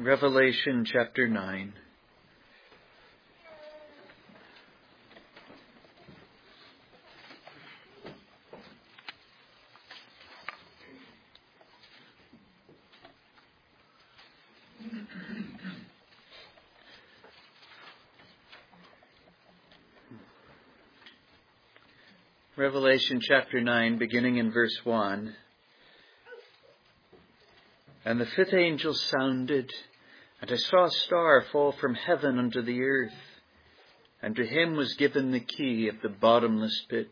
Revelation chapter 9. Revelation chapter 9, beginning in verse 1. And the fifth angel sounded, and I saw a star fall from heaven unto the earth, and to him was given the key of the bottomless pit.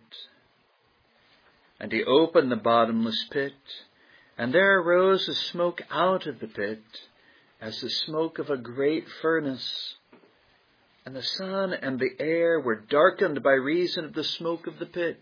And he opened the bottomless pit, and there arose a smoke out of the pit, as the smoke of a great furnace. And the sun and the air were darkened by reason of the smoke of the pit.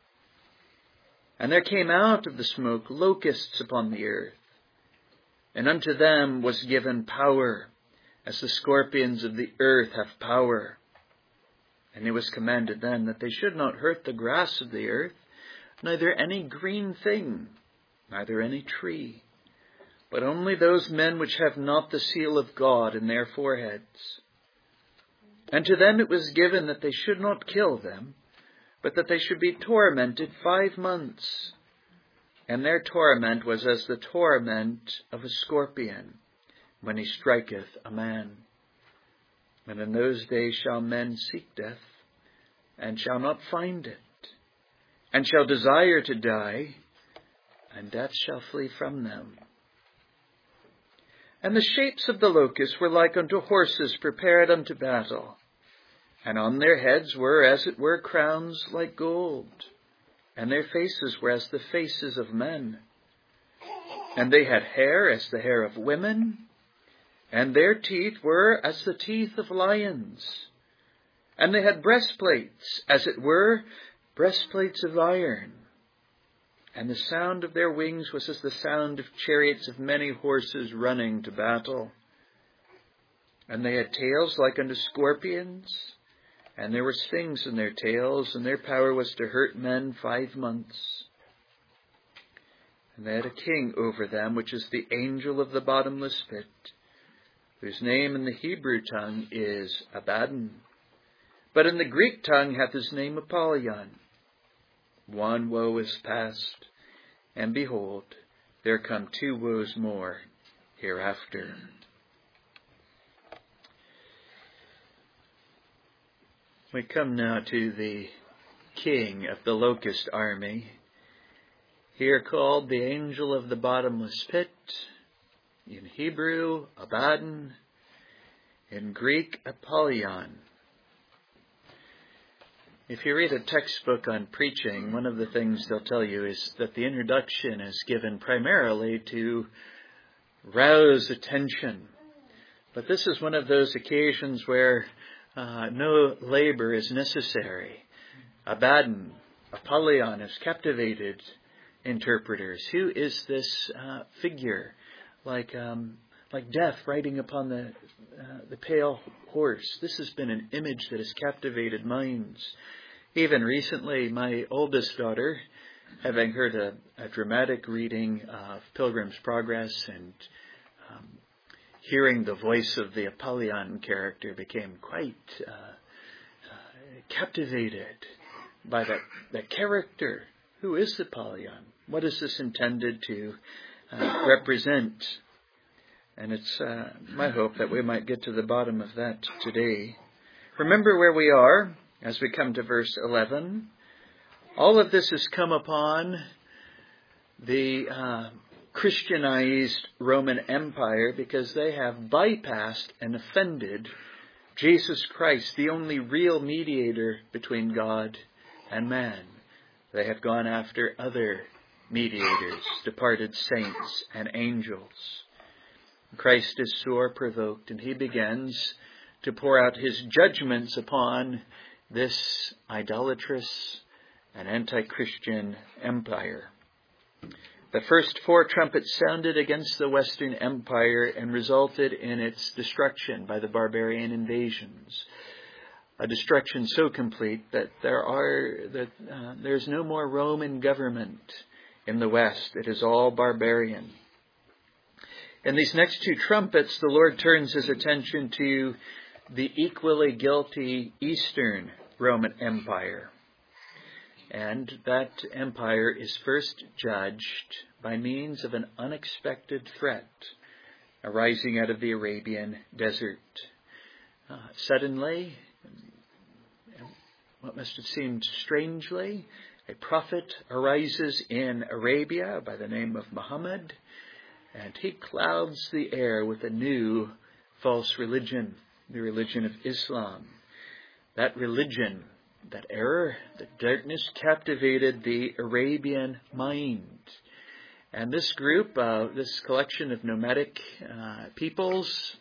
And there came out of the smoke locusts upon the earth. And unto them was given power, as the scorpions of the earth have power. And it was commanded then that they should not hurt the grass of the earth, neither any green thing, neither any tree, but only those men which have not the seal of God in their foreheads. And to them it was given that they should not kill them, but that they should be tormented 5 months. And their torment was as the torment of a scorpion, when he striketh a man. And in those days shall men seek death, and shall not find it, and shall desire to die, and death shall flee from them. And the shapes of the locusts were like unto horses prepared unto battle. And on their heads were, as it were, crowns like gold. And their faces were as the faces of men. And they had hair as the hair of women. And their teeth were as the teeth of lions. And they had breastplates, as it were, breastplates of iron. And the sound of their wings was as the sound of chariots of many horses running to battle. And they had tails like unto scorpions, and there were stings in their tails, and their power was to hurt men 5 months. And they had a king over them, which is the angel of the bottomless pit, whose name in the Hebrew tongue is Abaddon, but in the Greek tongue hath his name Apollyon. One woe is past, and behold, there come 2 woes more hereafter. We come now to the king of the locust army, here called the angel of the bottomless pit, in Hebrew, Abaddon, in Greek, Apollyon. If you read a textbook on preaching, one of the things they'll tell you is that the introduction is given primarily to rouse attention. But this is one of those occasions where no labor is necessary. Abaddon, Apollyon has captivated interpreters. Who is this figure, like death riding upon the pale horse? This has been an image that has captivated minds. Even recently, my oldest daughter, having heard a dramatic reading of Pilgrim's Progress and hearing the voice of the Apollyon character, became quite captivated by that character. Who is Apollyon? What is this intended to represent? And it's my hope that we might get to the bottom of that today. Remember where we are as we come to verse 11. All of this has come upon the Christianized Roman Empire because they have bypassed and offended Jesus Christ, the only real mediator between God and man. They have gone after other mediators, departed saints and angels. Christ is sore provoked, and he begins to pour out his judgments upon this idolatrous and anti-Christian empire. The first 4 trumpets sounded against the Western Empire and resulted in its destruction by the barbarian invasions. A destruction so complete that there's no more Roman government in the West. It is all barbarian. In these next two trumpets, the Lord turns his attention to the equally guilty Eastern Roman Empire. And that empire is first judged by means of an unexpected threat arising out of the Arabian desert. Suddenly, what must have seemed strangely, a prophet arises in Arabia by the name of Muhammad, and he clouds the air with a new false religion, the religion of Islam. That religion, that error, that darkness captivated the Arabian mind. And this group, this collection of nomadic peoples,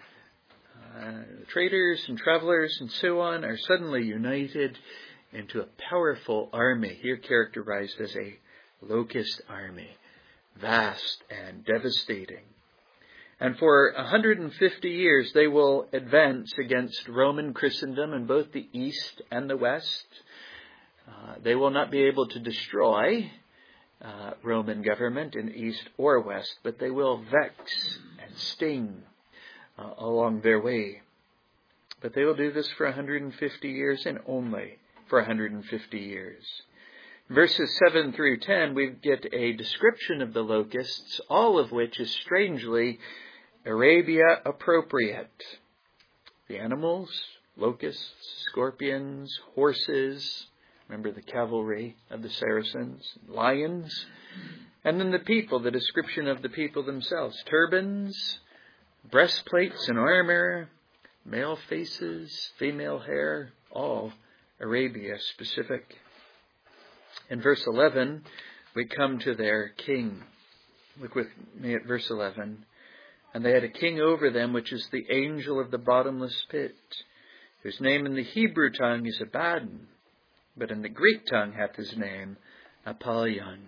traders and travelers and so on, are suddenly united into a powerful army, here characterized as a locust army, vast and devastating. And for 150 years they will advance against Roman Christendom in both the East and the West. They will not be able to destroy Roman government in East or West, but they will vex and sting along their way. But they will do this for 150 years and only for 150 years. Verses 7 through 10, we get a description of the locusts, all of which is strangely Arabia appropriate. The animals, locusts, scorpions, horses, remember the cavalry of the Saracens, lions, and then the people, the description of the people themselves, turbans, breastplates and armor, male faces, female hair, all Arabia specific. In verse 11, we come to their king. Look with me at verse 11. And they had a king over them, which is the angel of the bottomless pit, whose name in the Hebrew tongue is Abaddon, but in the Greek tongue hath his name Apollyon.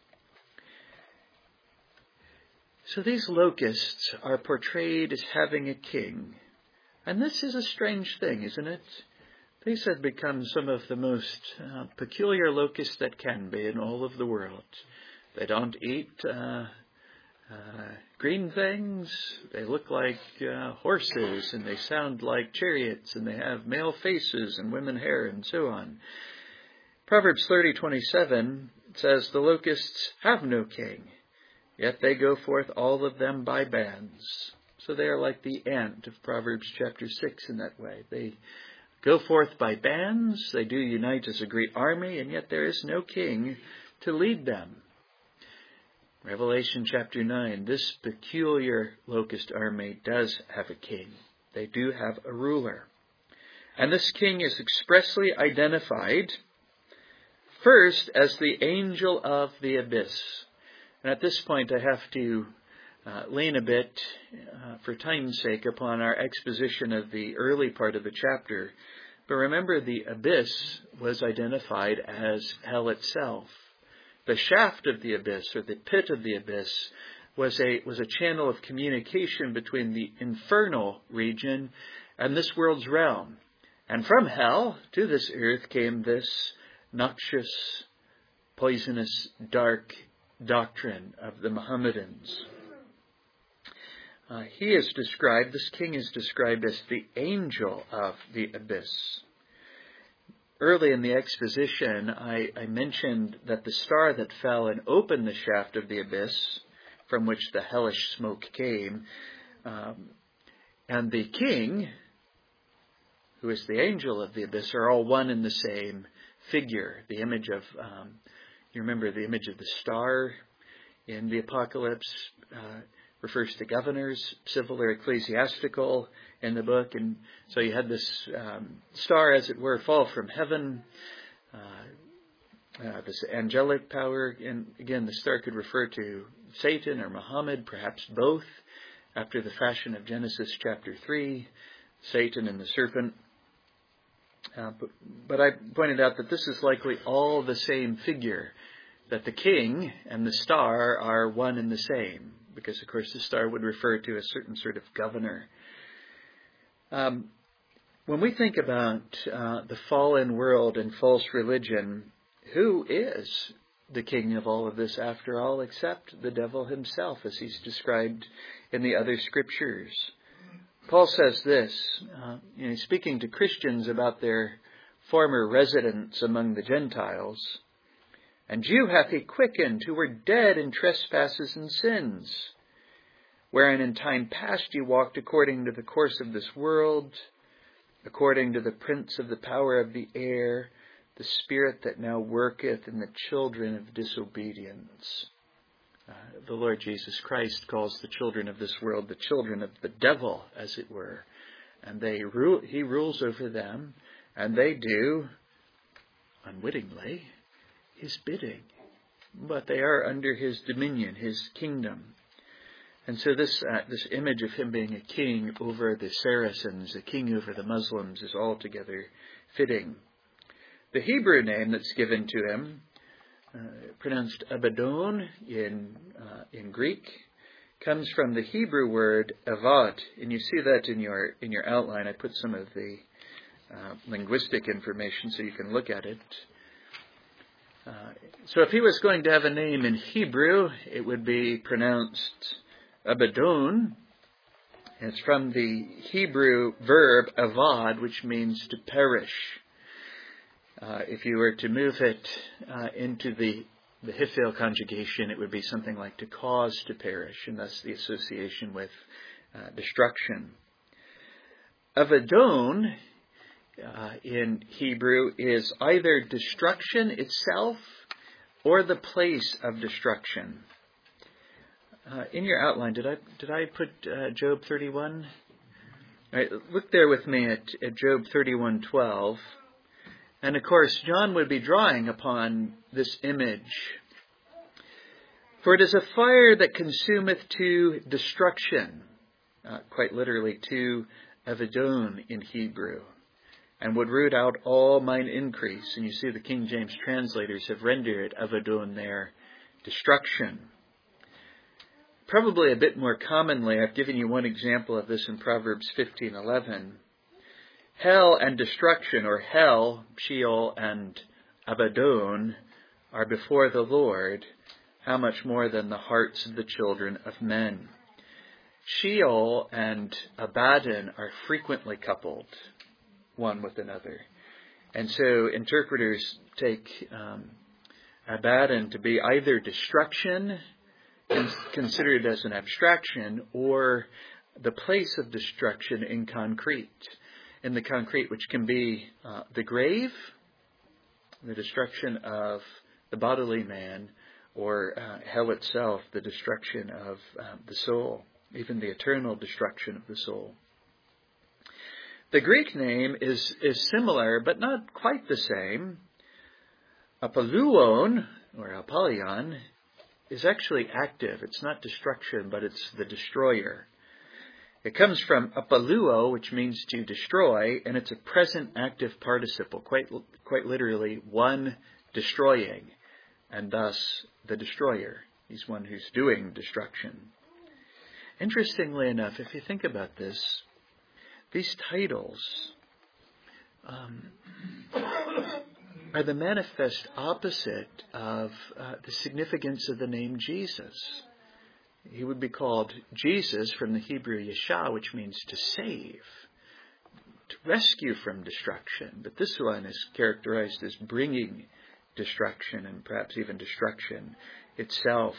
So these locusts are portrayed as having a king. And this is a strange thing, isn't it? These have become some of the most peculiar locusts that can be in all of the world. They don't eat green things. They look like horses, and they sound like chariots, and they have male faces and women hair, and so on. Proverbs 30:27 says, "The locusts have no king, yet they go forth all of them by bands." So they are like the ant of Proverbs chapter 6 in that way. They go forth by bands, they do unite as a great army, and yet there is no king to lead them. Revelation chapter 9, this peculiar locust army does have a king. They do have a ruler. And this king is expressly identified first as the angel of the abyss. And at this point I have to lean a bit, for time's sake, upon our exposition of the early part of the chapter. But remember, the abyss was identified as hell itself. The shaft of the abyss, or the pit of the abyss, was a channel of communication between the infernal region and this world's realm. And from hell to this earth came this noxious, poisonous, dark doctrine of the Mohammedans. This king is described as the angel of the abyss. Early in the exposition, I mentioned that the star that fell and opened the shaft of the abyss, from which the hellish smoke came, and the king, who is the angel of the abyss, are all one in the same figure. The image of, you remember the image of the star in the Apocalypse, refers to governors, civil or ecclesiastical, in the book. And so you had this star, as it were, fall from heaven, this angelic power. And again, the star could refer to Satan or Muhammad, perhaps both, after the fashion of Genesis chapter 3, Satan and the serpent. But I pointed out that this is likely all the same figure, that the king and the star are one and the same, because, of course, the star would refer to a certain sort of governor. When we think about the fallen world and false religion, who is the king of all of this after all, except the devil himself, as he's described in the other scriptures. Paul says this, speaking to Christians about their former residence among the Gentiles, "And you hath he quickened, who were dead in trespasses and sins, wherein in time past you walked according to the course of this world, according to the prince of the power of the air, the spirit that now worketh in the children of disobedience." The Lord Jesus Christ calls the children of this world the children of the devil, as it were. And he rules over them, and they do, unwittingly, his bidding. But they are under his dominion, his kingdom. And so this image of him being a king over the Saracens, a king over the Muslims, is altogether fitting. The Hebrew name that's given to him, pronounced Abaddon in Greek, comes from the Hebrew word avad, and you see that in your outline. I put some of the linguistic information so you can look at it. So if he was going to have a name in Hebrew, it would be pronounced Abaddon. It's from the Hebrew verb avad, which means to perish. If you were to move it into the Hifil conjugation, it would be something like to cause to perish, and thus the association with destruction. Abaddon in Hebrew is either destruction itself or the place of destruction. In your outline, did I put Job 31? All right, look there with me at Job 31:12. And of course, John would be drawing upon this image. "For it is a fire that consumeth to destruction," quite literally to Abaddon in Hebrew, "and would root out all mine increase." And you see the King James translators have rendered Abaddon there, destruction. Probably a bit more commonly, I've given you one example of this in Proverbs 15:11. "Hell and destruction," or hell, Sheol, and Abaddon, "are before the Lord, how much more than the hearts of the children of men." Sheol and Abaddon are frequently coupled, one with another. And so interpreters take Abaddon to be either destruction, considered as an abstraction, or the place of destruction in the concrete, which can be the grave, the destruction of the bodily man, or hell itself, the destruction of the soul, even the eternal destruction of the soul. The Greek name is similar, but not quite the same. Apollyon, or Apollyon, is actually active. It's not destruction, but it's the destroyer. It comes from apolluo, which means to destroy, and it's a present active participle, quite literally one destroying, and thus the destroyer. He's one who's doing destruction. Interestingly enough, if you think about this, these titles are the manifest opposite of the significance of the name Jesus. He would be called Jesus from the Hebrew Yeshua, which means to save, to rescue from destruction. But this one is characterized as bringing destruction, and perhaps even destruction itself.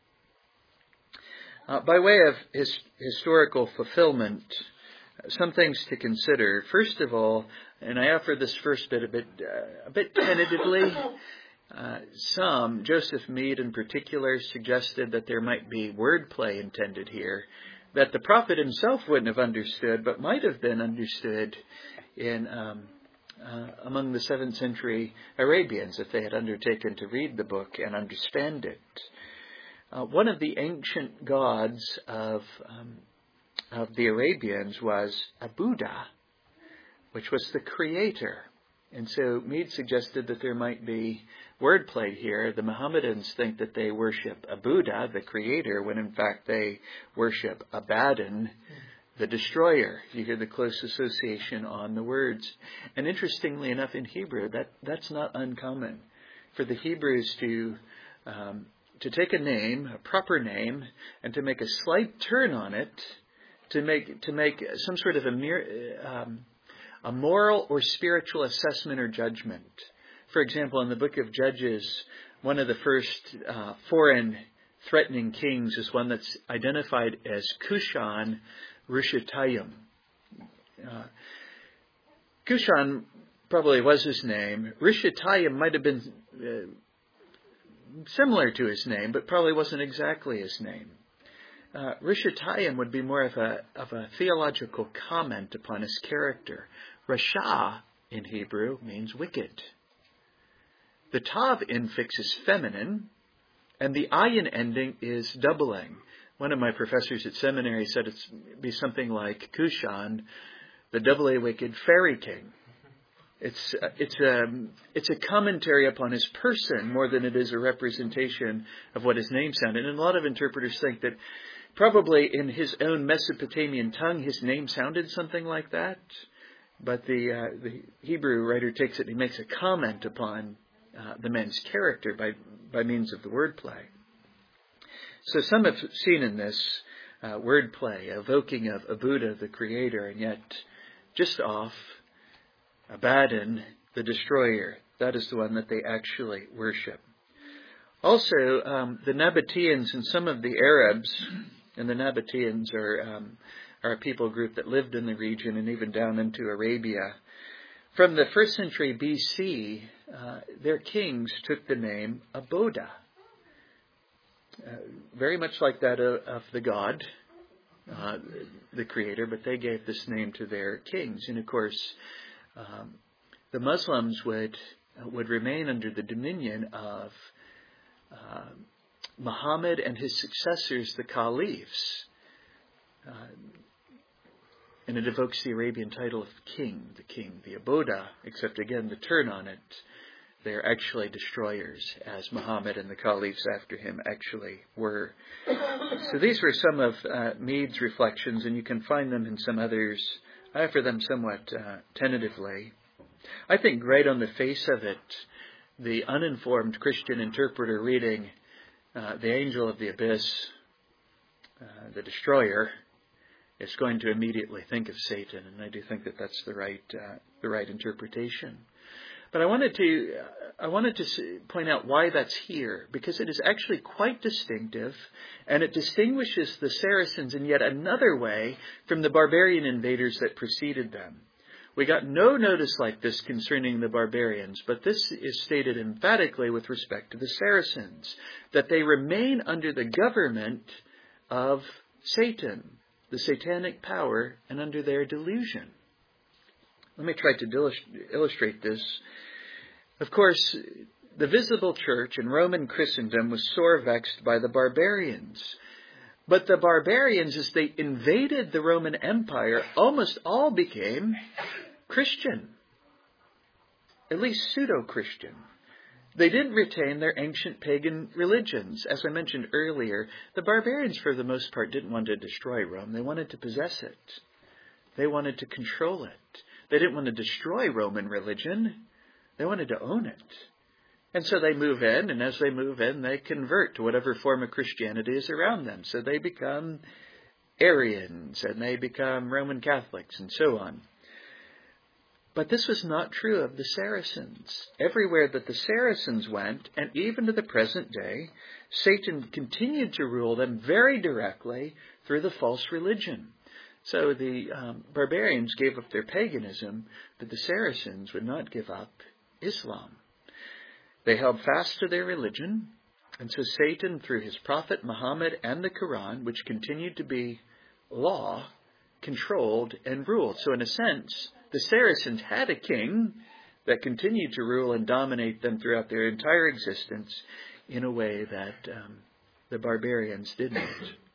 By way of historical fulfillment, some things to consider. First of all, and I offer this first bit a bit tentatively, Joseph Mead in particular, suggested that there might be wordplay intended here, that the prophet himself wouldn't have understood, but might have been understood in among the 7th century Arabians if they had undertaken to read the book and understand it. One of the ancient gods of the Arabians was Abuda, which was the creator. And so Mead suggested that there might be wordplay here. The Mohammedans think that they worship Abuda, the creator, when in fact they worship Abaddon, the destroyer. You hear the close association on the words. And interestingly enough, in Hebrew, that's not uncommon for the Hebrews to to take a name, a proper name, and to make a slight turn on it, to make some sort of a moral or spiritual assessment or judgment. For example, in the book of Judges, one of the first foreign threatening kings is one that's identified as Cushan Rishatayim. Cushan probably was his name. Rishatayim might have been similar to his name, but probably wasn't exactly his name. Rishatayim would be more of a theological comment upon his character. Rasha in Hebrew means wicked. The tav infix is feminine, and the ayin ending is doubling. One of my professors at seminary said it'd be something like Cushan, the doubly wicked fairy king. It's a commentary upon his person more than it is a representation of what his name sounded. And a lot of interpreters think that probably in his own Mesopotamian tongue, his name sounded something like that. But the Hebrew writer takes it and he makes a comment upon the man's character by means of the wordplay. So some have seen in this wordplay evoking of Buddha, the creator, and yet just off, Abaddon, the destroyer. That is the one that they actually worship. Also, the Nabateans and some of the Arabs, and the Nabateans are a people group that lived in the region and even down into Arabia. From the 1st century BC, their kings took the name Aboda, very much like that of the god, the creator, but they gave this name to their kings. And of course, the Muslims would remain under the dominion of Muhammad and his successors, the caliphs. And it evokes the Arabian title of king, the Aboda, except again, the turn on it, they're actually destroyers, as Muhammad and the caliphs after him actually were. So these were some of Mead's reflections, and you can find them in some others. I offer them somewhat tentatively. I think right on the face of it, the uninformed Christian interpreter reading the angel of the abyss, the destroyer, is going to immediately think of Satan, and I do think that that's the right interpretation. But I wanted to point out why that's here, because it is actually quite distinctive, and it distinguishes the Saracens in yet another way from the barbarian invaders that preceded them. We got no notice like this concerning the barbarians, but this is stated emphatically with respect to the Saracens, that they remain under the government of Satan, the satanic power, and under their delusion. Let me try to illustrate this. Of course, the visible church in Roman Christendom was sore vexed by the barbarians. But the barbarians, as they invaded the Roman Empire, almost all became Christian, at least pseudo-Christian. They didn't retain their ancient pagan religions. As I mentioned earlier, the barbarians, for the most part, didn't want to destroy Rome. They wanted to possess it. They wanted to control it. They didn't want to destroy Roman religion. They wanted to own it. And so they move in, and as they move in, they convert to whatever form of Christianity is around them. So they become Arians, and they become Roman Catholics, and so on. But this was not true of the Saracens. Everywhere that the Saracens went, and even to the present day, Satan continued to rule them very directly through the false religion. So the barbarians gave up their paganism, but the Saracens would not give up Islam. They held fast to their religion, and so Satan, through his prophet Muhammad and the Quran, which continued to be law, controlled and ruled. So in a sense, the Saracens had a king that continued to rule and dominate them throughout their entire existence in a way that the barbarians didn't.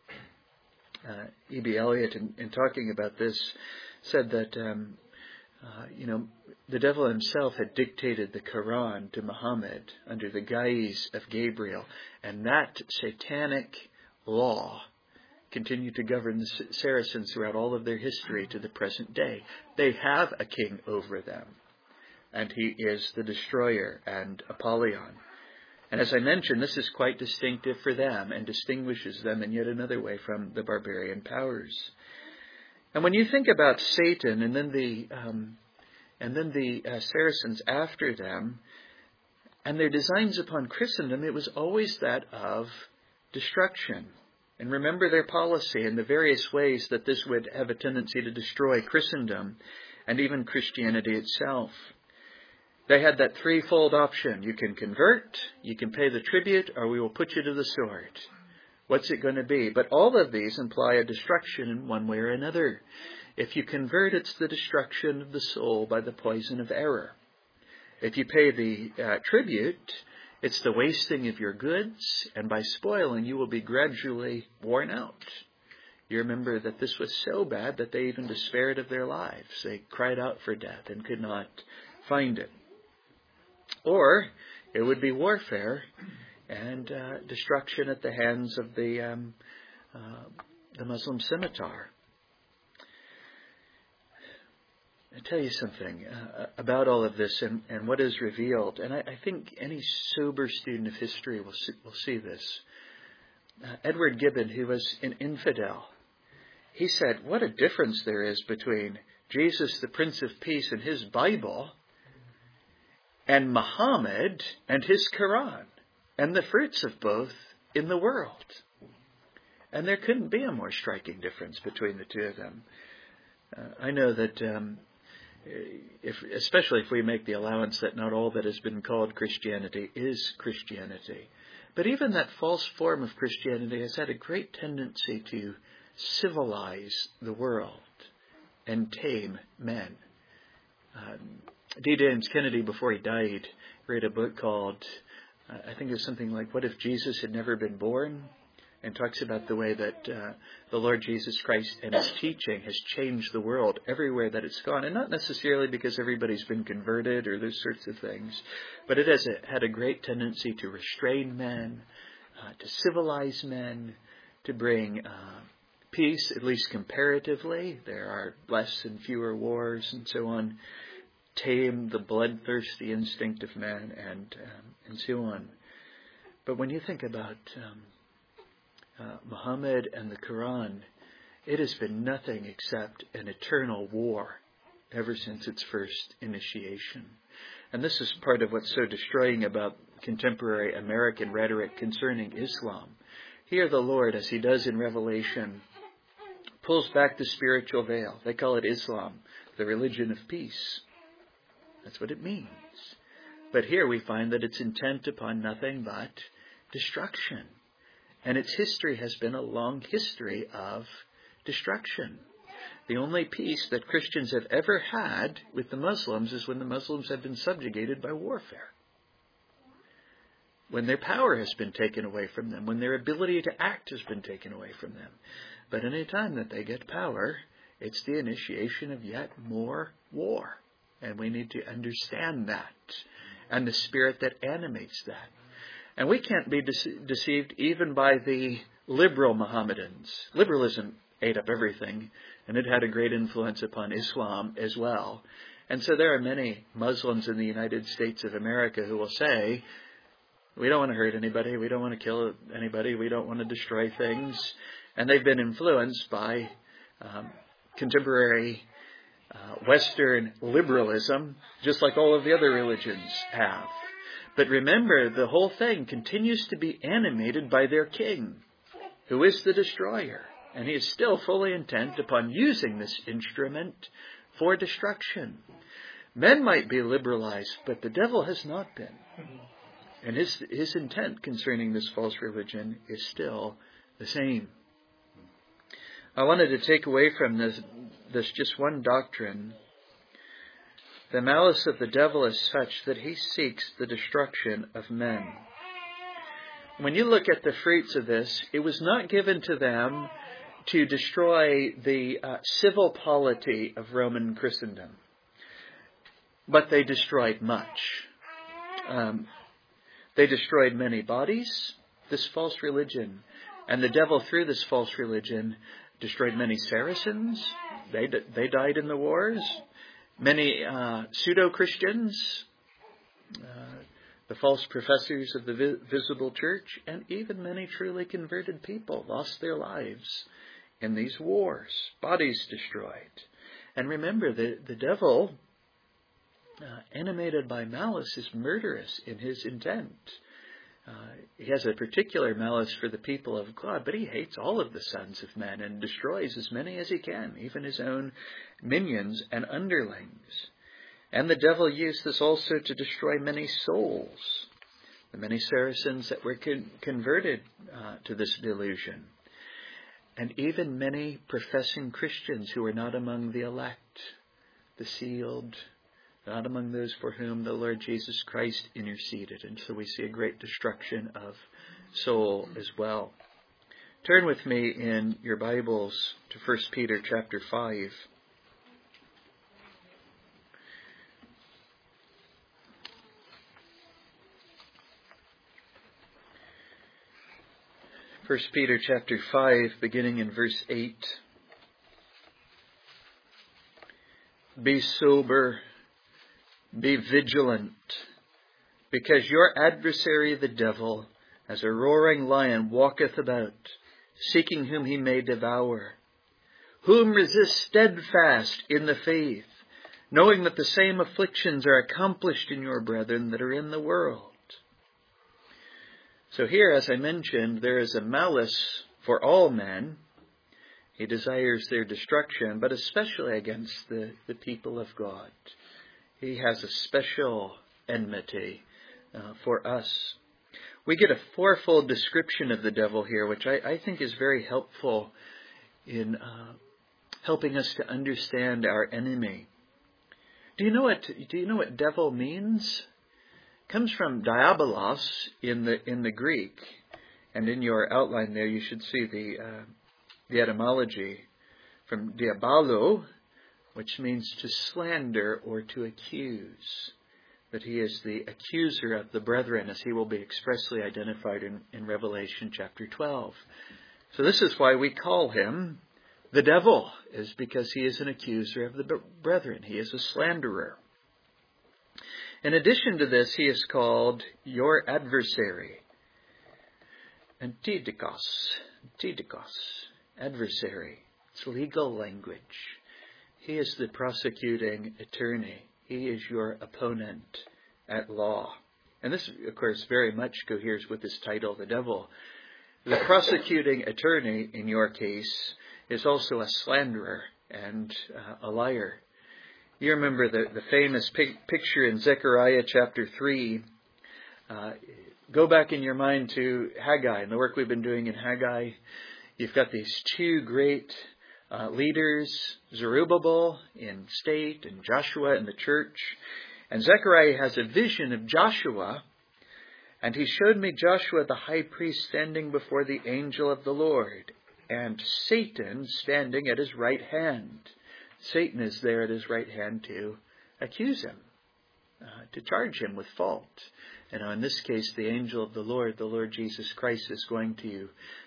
E.B. Elliott, in talking about this, said that the devil himself had dictated the Quran to Muhammad under the guise of Gabriel, and that satanic law continued to govern the Saracens throughout all of their history to the present day. They have a king over them, and he is the destroyer and Apollyon. And as I mentioned, this is quite distinctive for them and distinguishes them in yet another way from the barbarian powers. And when you think about Satan and then the Saracens after them and their designs upon Christendom, it was always that of destruction. And remember their policy and the various ways that this would have a tendency to destroy Christendom and even Christianity itself. They had that threefold option. You can convert, you can pay the tribute, or we will put you to the sword. What's it going to be? But all of these imply a destruction in one way or another. If you convert, it's the destruction of the soul by the poison of error. If you pay the tribute, it's the wasting of your goods, and by spoiling, you will be gradually worn out. You remember that this was so bad that they even despaired of their lives. They cried out for death and could not find it. Or it would be warfare and destruction at the hands of the Muslim scimitar. I tell you something about all of this and what is revealed, and I think any sober student of history will see this. Edward Gibbon, who was an infidel, he said, what a difference there is between Jesus, the Prince of Peace, and his Bible, and Muhammad and his Quran, and the fruits of both in the world. And there couldn't be a more striking difference between the two of them. I know that especially if we make the allowance that not all that has been called Christianity is Christianity. But even that false form of Christianity has had a great tendency to civilize the world and tame men. D. James Kennedy, before he died, wrote a book called, I think it was something like, What If Jesus Had Never Been Born? And talks about the way that the Lord Jesus Christ and his teaching has changed the world everywhere that it's gone. And not necessarily because everybody's been converted or those sorts of things, but it has had a great tendency to restrain men, to civilize men, to bring peace, at least comparatively. There are less and fewer wars and so on. Tame the bloodthirsty instinct of man and so on. But when you think about Muhammad and the Quran, it has been nothing except an eternal war ever since its first initiation. And this is part of what's so destroying about contemporary American rhetoric concerning Islam. Here the Lord, as he does in Revelation, pulls back the spiritual veil. They call it Islam, the religion of peace. That's what it means. But here we find that it's intent upon nothing but destruction. And its history has been a long history of destruction. The only peace that Christians have ever had with the Muslims is when the Muslims have been subjugated by warfare. When their power has been taken away from them, when their ability to act has been taken away from them. But any time that they get power, it's the initiation of yet more war. And we need to understand that and the spirit that animates that. And we can't be deceived even by the liberal Mohammedans. Liberalism ate up everything, and it had a great influence upon Islam as well. And so there are many Muslims in the United States of America who will say, we don't want to hurt anybody, we don't want to kill anybody, we don't want to destroy things. And they've been influenced by contemporary Western liberalism, just like all of the other religions have. But remember, the whole thing continues to be animated by their king, who is the destroyer. And he is still fully intent upon using this instrument for destruction. Men might be liberalized, but the devil has not been. And his intent concerning this false religion is still the same. I wanted to take away from this just one doctrine. The malice of the devil is such that he seeks the destruction of men. When you look at the fruits of this, it was not given to them to destroy the civil polity of Roman Christendom, but they destroyed much. They destroyed many bodies, this false religion, and the devil through this false religion destroyed many Saracens. They died in the wars. Many pseudo-Christians, The false professors of the visible church, and even many truly converted people, lost their lives in these wars, bodies destroyed. And remember, the devil, animated by malice, is murderous in his intent. He has a particular malice for the people of God, but he hates all of the sons of men and destroys as many as he can, even his own minions and underlings. And the devil used this also to destroy many souls, the many Saracens that were converted to this delusion, and even many professing Christians who were not among the elect, the sealed, not among those for whom the Lord Jesus Christ interceded. And so we see a great destruction of soul as well. Turn with me in your Bibles to 1 Peter chapter 5. 1 Peter chapter 5, beginning in verse 8. Be sober, be vigilant, because your adversary the devil, as a roaring lion, walketh about, seeking whom he may devour. Whom resist steadfast in the faith, knowing that the same afflictions are accomplished in your brethren that are in the world. So here, as I mentioned, there is a malice for all men. He desires their destruction, but especially against the people of God. He has a special enmity for us. We get a fourfold description of the devil here, which I think is very helpful in helping us to understand our enemy. Do you know what devil means? Comes from diabolos in the Greek, and in your outline there you should see the etymology from diabolo, which means to slander or to accuse. That he is the accuser of the brethren, as he will be expressly identified in Revelation chapter 12. So this is why we call him the devil, is because he is an accuser of the brethren. He is a slanderer. In addition to this, he is called your adversary. Antidikos, adversary. It's legal language. He is the prosecuting attorney. He is your opponent at law. And this, of course, very much coheres with this title, the devil. The prosecuting attorney, in your case, is also a slanderer and a liar. You remember the famous picture in Zechariah chapter 3. Go back in your mind to Haggai and the work we've been doing in Haggai. You've got these two great leaders, Zerubbabel in state and Joshua in the church. And Zechariah has a vision of Joshua. And he showed me Joshua the high priest standing before the angel of the Lord, and Satan standing at his right hand. Satan is there at his right hand to accuse him, to charge him with fault. And in this case, the angel of the Lord Jesus Christ, is going to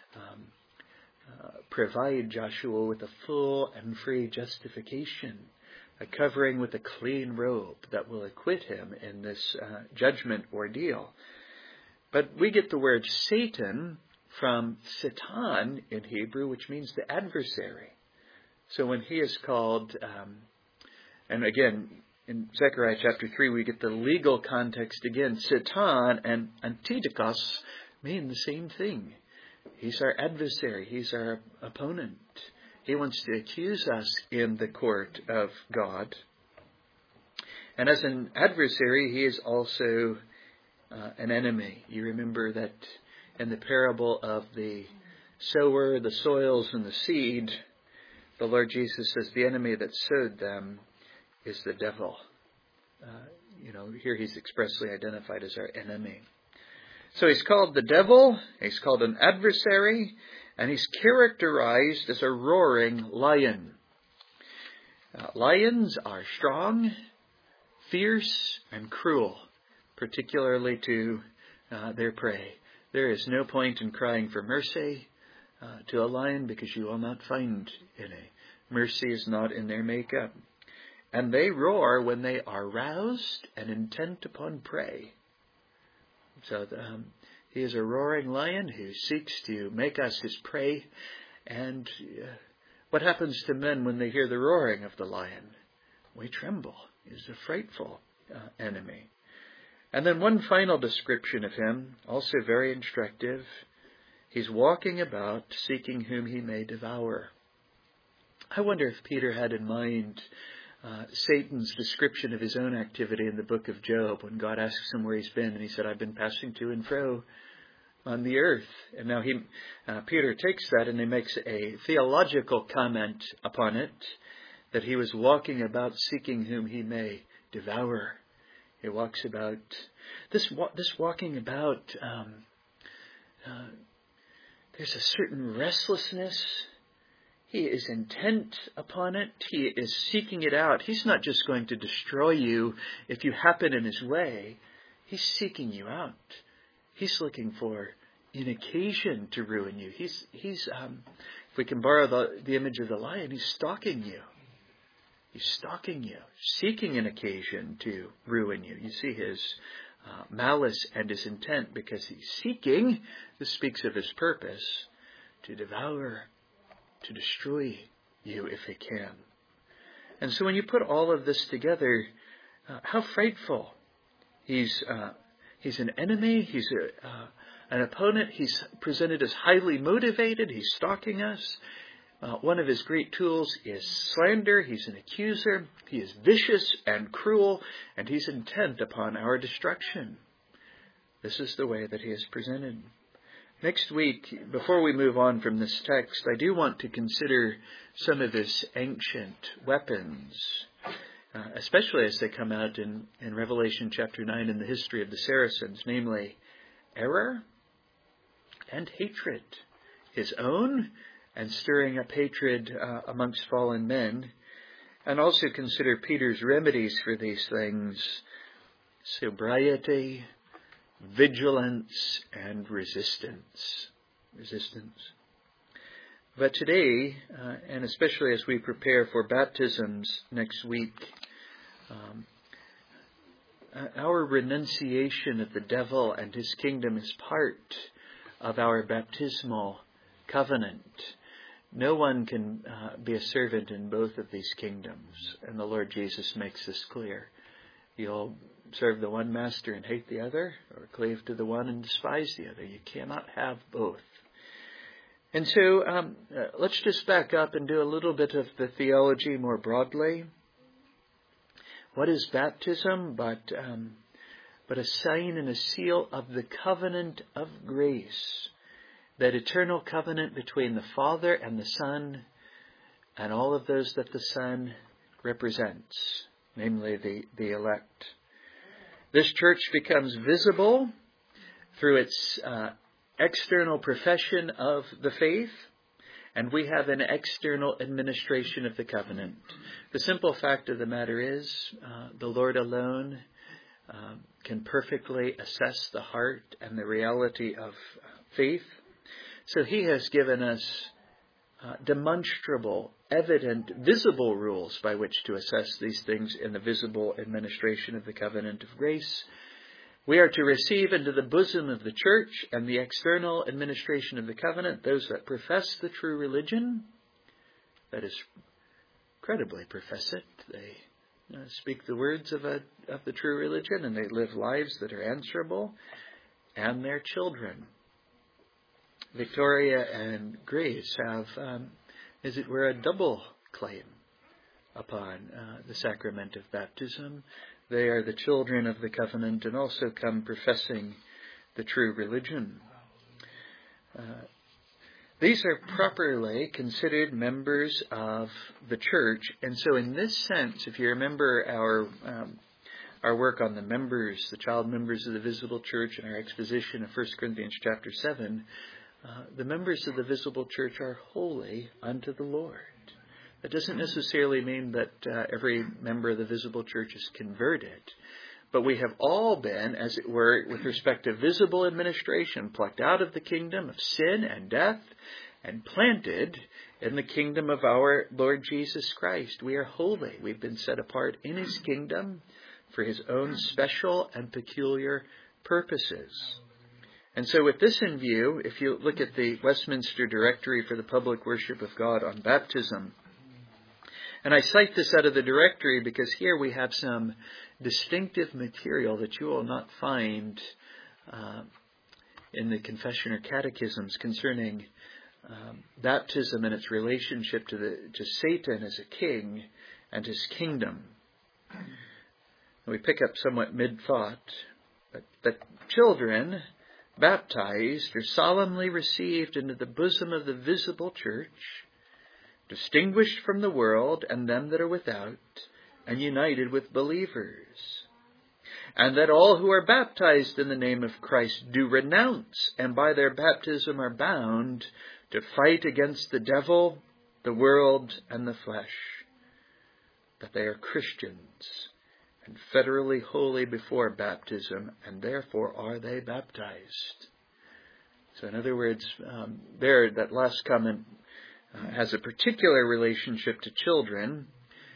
provide Joshua with a full and free justification, a covering with a clean robe that will acquit him in this judgment ordeal. But we get the word Satan from Satan in Hebrew, which means the adversary. So when he is called, and again, in Zechariah chapter 3, we get the legal context again. Satan and Antidikos mean the same thing. He's our adversary. He's our opponent. He wants to accuse us in the court of God. And as an adversary, he is also an enemy. You remember that in the parable of the sower, the soils, and the seed, the Lord Jesus says the enemy that sowed them is the devil. Here he's expressly identified as our enemy. So he's called the devil, he's called an adversary, and he's characterized as a roaring lion. Lions are strong, fierce, and cruel, particularly to their prey. There is no point in crying for mercy to a lion, because you will not find any. Mercy is not in their makeup. And they roar when they are roused and intent upon prey. So he is a roaring lion who seeks to make us his prey. And what happens to men when they hear the roaring of the lion? We tremble. He's a frightful enemy. And then one final description of him, also very instructive. He's walking about, seeking whom he may devour. I wonder if Peter had in mind Satan's description of his own activity in the book of Job, when God asks him where he's been, and he said, I've been passing to and fro on the earth. And now Peter takes that and he makes a theological comment upon it, that he was walking about seeking whom he may devour. He walks about, this walking about, there's a certain restlessness. He is intent upon it. He is seeking it out. He's not just going to destroy you if you happen in his way. He's seeking you out. He's looking for an occasion to ruin you. He's if we can borrow the image of the lion, he's stalking you. He's stalking you, seeking an occasion to ruin you. You see his malice and his intent, because he's seeking, this speaks of his purpose, to devour, to destroy you if he can. And so when you put all of this together, how frightful. He's an enemy, he's an opponent, he's presented as highly motivated, he's stalking us. One of his great tools is slander. He's an accuser. He is vicious and cruel, and he's intent upon our destruction. This is the way that he is presented. Next week, before we move on from this text, I do want to consider some of his ancient weapons, especially as they come out in Revelation chapter 9 in the history of the Saracens, namely error and hatred, his own and stirring up hatred amongst fallen men, and also consider Peter's remedies for these things: sobriety, vigilance, and resistance. But today, and especially as we prepare for baptisms next week, our renunciation of the devil and his kingdom is part of our baptismal covenant. No one can be a servant in both of these kingdoms, and the Lord Jesus makes this clear. You'll serve the one master and hate the other, or cleave to the one and despise the other. You cannot have both. And so let's just back up and do a little bit of the theology more broadly. What is baptism but a sign and a seal of the covenant of grace? That eternal covenant between the Father and the Son and all of those that the Son represents, namely the elect. This church becomes visible through its external profession of the faith, and we have an external administration of the covenant. The simple fact of the matter is, the Lord alone can perfectly assess the heart and the reality of faith. So he has given us demonstrable, evident, visible rules by which to assess these things in the visible administration of the covenant of grace. We are to receive into the bosom of the church and the external administration of the covenant those that profess the true religion, that is, credibly profess it. They speak the words of the true religion, and they live lives that are answerable, and their children. Victoria and Grace have, as it were, a double claim upon the sacrament of baptism. They are the children of the covenant and also come professing the true religion. These are properly considered members of the church. And so in this sense, if you remember our work on the members, the child members of the visible church, and our exposition of 1 Corinthians chapter 7, the members of the visible church are holy unto the Lord. That doesn't necessarily mean that every member of the visible church is converted, but we have all been, as it were, with respect to visible administration, plucked out of the kingdom of sin and death and planted in the kingdom of our Lord Jesus Christ. We are holy. We've been set apart in his kingdom for his own special and peculiar purposes. And so with this in view, if you look at the Westminster Directory for the Public Worship of God on Baptism, and I cite this out of the directory because here we have some distinctive material that you will not find in the confession or catechisms concerning baptism and its relationship to Satan as a king and his kingdom. And we pick up somewhat mid-thought, but children baptized are solemnly received into the bosom of the visible church, distinguished from the world and them that are without, and united with believers. And that all who are baptized in the name of Christ do renounce, and by their baptism are bound to fight against the devil, the world, and the flesh. That they are Christians, and federally holy before baptism, and therefore are they baptized. So in other words, that last comment has a particular relationship to children.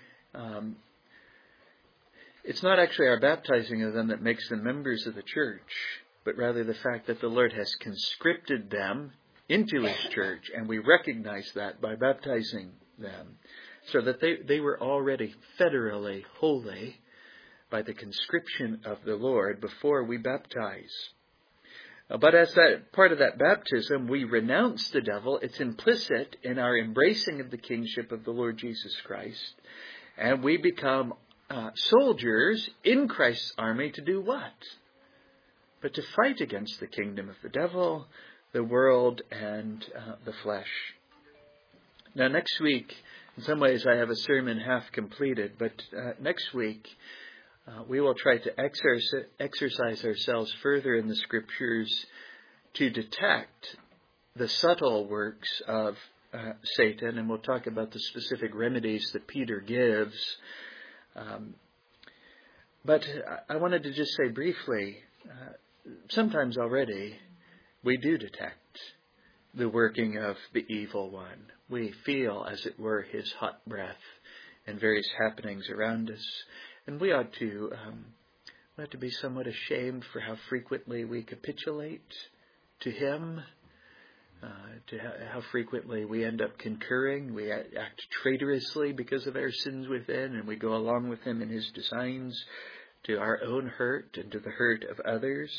It's not actually our baptizing of them that makes them members of the church, but rather the fact that the Lord has conscripted them into His church, and we recognize that by baptizing them, so that they were already federally holy by the conscription of the Lord before we baptize. But as that part of that baptism, we renounce the devil. It's implicit in our embracing of the kingship of the Lord Jesus Christ. And we become soldiers in Christ's army to do what? But to fight against the kingdom of the devil, the world, and the flesh. Now next week, in some ways I have a sermon half completed, but next week we will try to exercise ourselves further in the Scriptures to detect the subtle works of Satan, and we'll talk about the specific remedies that Peter gives. But I wanted to just say briefly, sometimes already we do detect the working of the evil one. We feel, as it were, his hot breath in various happenings around us. And we ought to be somewhat ashamed for how frequently we capitulate to him, to how frequently we end up concurring. We act traitorously because of our sins within, and we go along with him in his designs to our own hurt and to the hurt of others.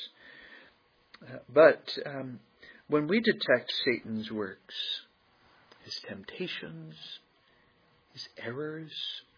But when we detect Satan's works, his temptations, his errors,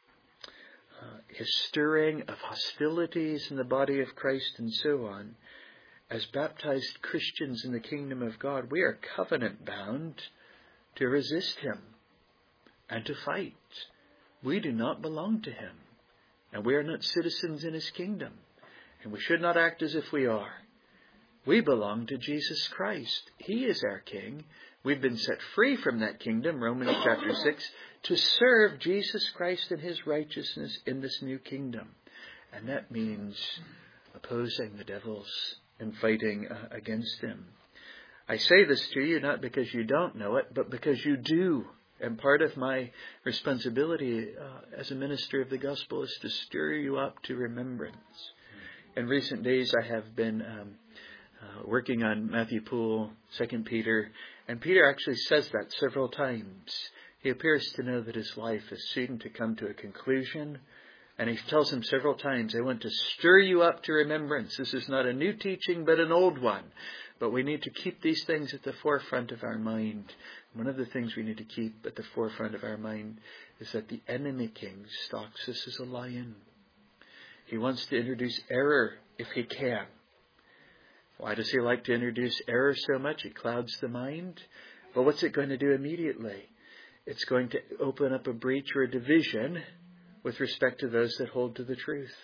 his stirring of hostilities in the body of Christ and so on, as baptized Christians in the kingdom of God, we are covenant bound to resist him and to fight. We do not belong to him, and we are not citizens in his kingdom, and we should not act as if we are. We belong to Jesus Christ. He is our King. We've been set free from that kingdom, Romans chapter 6, to serve Jesus Christ and his righteousness in this new kingdom. And that means opposing the devils and fighting against him. I say this to you not because you don't know it, but because you do. And part of my responsibility as a minister of the gospel is to stir you up to remembrance. In recent days I have been working on Matthew Poole, 2 Peter, and Peter actually says that several times. He appears to know that his life is soon to come to a conclusion, and he tells him several times, I want to stir you up to remembrance. This is not a new teaching, but an old one. But we need to keep these things at the forefront of our mind. One of the things we need to keep at the forefront of our mind is that the enemy king stalks us as a lion. He wants to introduce error if he can. Why does he like to introduce error so much? It clouds the mind. Well, what's it going to do immediately? It's going to open up a breach or a division with respect to those that hold to the truth.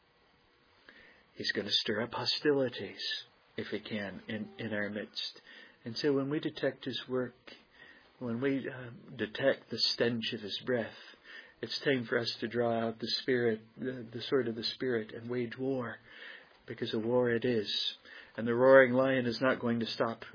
He's going to stir up hostilities, if he can, in our midst. And so when we detect his work, when we detect the stench of his breath, it's time for us to draw out the Spirit, the sword of the Spirit, and wage war, because a war it is. And the roaring lion is not going to stop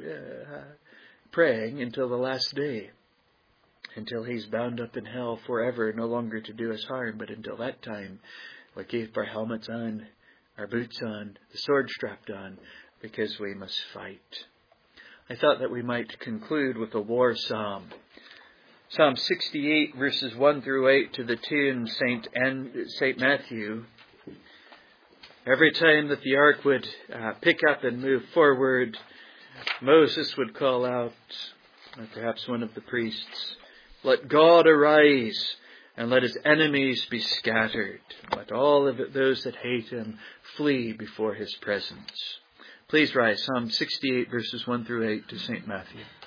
praying until the last day, until he's bound up in hell forever, no longer to do us harm. But until that time, we keep our helmets on, our boots on, the sword strapped on, because we must fight. I thought that we might conclude with a war psalm. Psalm 68, verses 1 through 8, to the tune St. Matthew. Every time that the ark would pick up and move forward, Moses would call out, or perhaps one of the priests, "Let God arise, and let his enemies be scattered. Let all of those that hate him flee before his presence." Please rise, Psalm 68, verses 1 through 8 to St. Matthew.